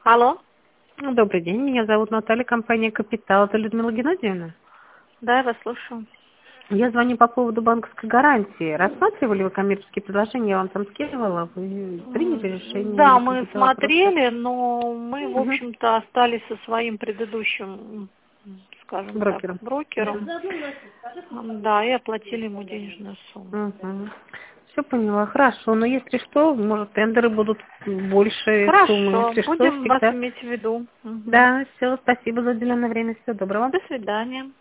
Алло. Добрый день, меня зовут Наталья, компания «Капитал». Это Людмила Геннадьевна. Да, я вас слушаю. Я звоню по поводу банковской гарантии. Рассматривали вы коммерческие предложения? Я вам там скидывала. Вы приняли решение Да, или мы какие-то вопросы? смотрели, но мы, в Угу. общем-то, остались со своим предыдущим, скажем так, Брокером. брокером. Да, и оплатили ему денежную сумму. Угу. Все поняла, хорошо. Но если что, может, тендеры будут больше суммы. Хорошо, Если что, будем вас всегда. иметь в виду. Мгм. Да, все, спасибо за уделенное время. Всего доброго. До свидания.